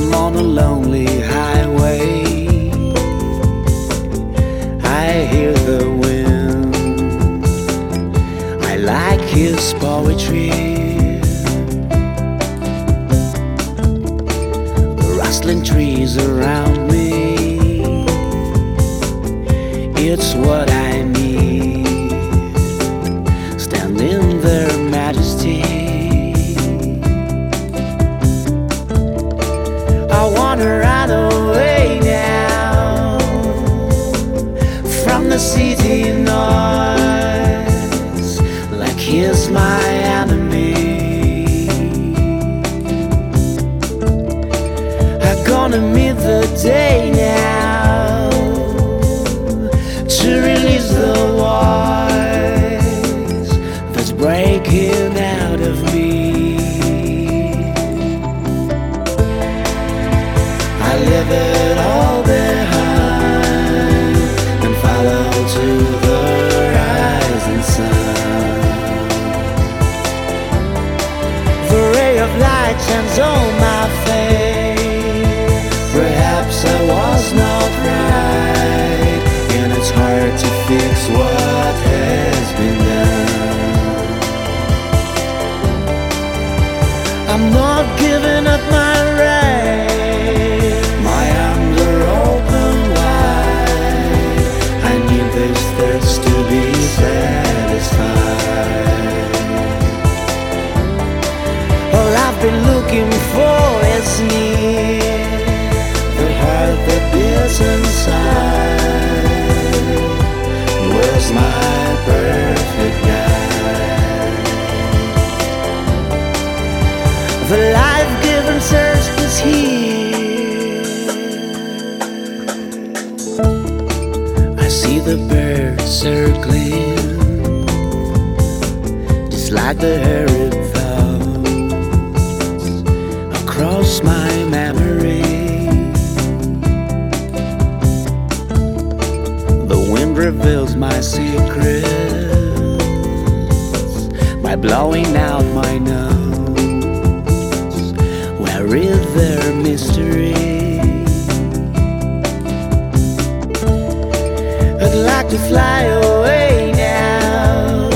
I'm on a lonely highway. I hear the wind. I like his poetry. The rustling trees around me, it's what I need. Stand in their majesty. I wanna run away now from the city noise, like he's my enemy. I'm gonna meet the day now to release the voice that's breaking out of me. I leave it all behind and follow to the rising sun. The ray of light shines on my face. Perhaps I was not right, and it's hard to fix what has been done. I'm not giving up my right. My arms are open wide. I need this thirst to be satisfied. All I've been looking for is near. The heart that beats inside. Where's my perfect guide? The life-giving search is here. I see the birds circling, just like the hairy thoughts across my memory. The wind reveals my secrets by blowing out my nose. Where is their mystery? I'd like to fly away now,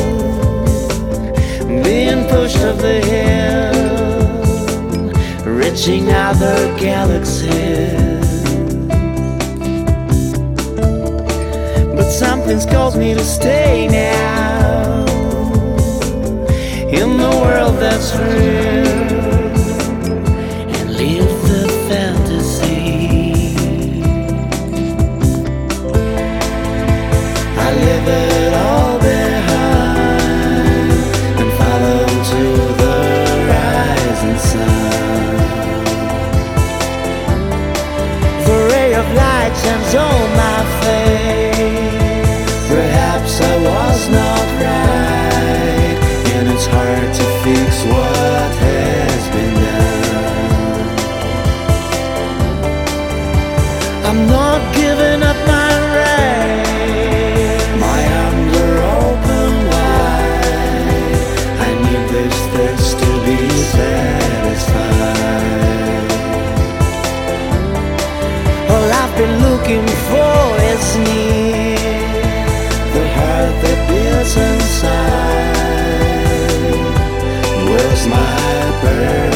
being pushed off the hill, reaching other galaxies. But something's caused me to stay now in the world that's real. Live the fantasy. I leave it all behind and follow to the rising sun. The ray of light shines on my face. Perhaps I was not right, and it's hard to fix what has been done. I'm not giving up my right. My arms are open wide. I need this thirst to be satisfied. All I've been looking for is near. The heart that beats inside. Where's my bird?